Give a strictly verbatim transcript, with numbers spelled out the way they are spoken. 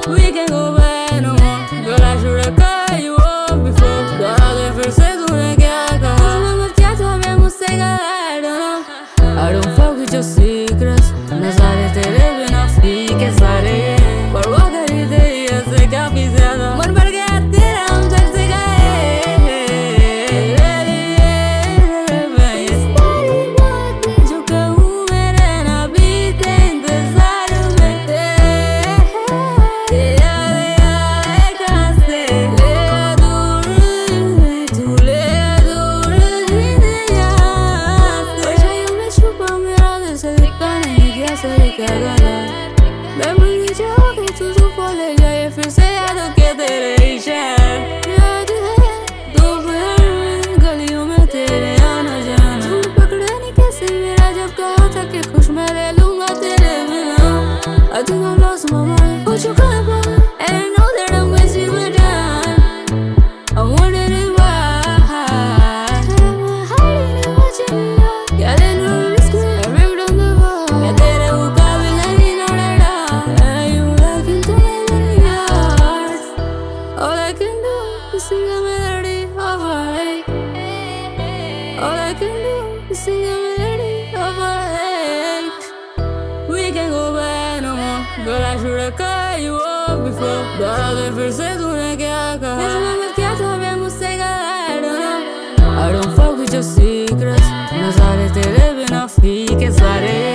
We can go back no more. Girl, I should've cut you off before. Dora फिर से तूने क्या कहा? उसमें मत क्या तो हमें मुझसे कहा? I don't know. I don't fuck with your secrets. नज़ारे तेरे बिना फीके सारे. परवाह करी तेरी ऐसे काफी ज़्यादा. मन भर गया तेरा हम झट से गए. मैं इस सारी बात में जो कहूँ मेरे ना बीते इंतज़ार में. तेरा यार कहाँ से ले दूर तू ले दूर यहाँ से. परछाइयों में छुपा मेरा दिल से दिखता नहीं क्या सही क्या गलत. मैं भूल जाऊँगी तू तो बोले जाए फिर से यादों के तेरे इशारे. याद है दोपहर में गलियों में तेरे आना जाना. झूठ पकड़ा नहीं कैसे मेरा जब कहा था कि खुश मैं रह लूँगा तेरे बिना. I think I've lost my mind. हो चुका है पागल and I know that I'm wasting my time. I'm wondering why. Am I hiding and watching you? क्या लेना risk में I ripped on the wall. क्या तेरे मुकाबले नहीं लौटेगा. मैं यूँ लेकिन तुम्हें मेरी याद. All I can do is sing a melody of our hate. All I can do is sing a melody of our hate. We can go back no more. Girl, I should've cut you off before. दौड़ा फिर से तूने क्या कहा? इसमें मत क्या तो हमें मुझसे कहा? I don't know. I don't fuck with your secrets. नज़ारे तेरे बिना फीके सारे.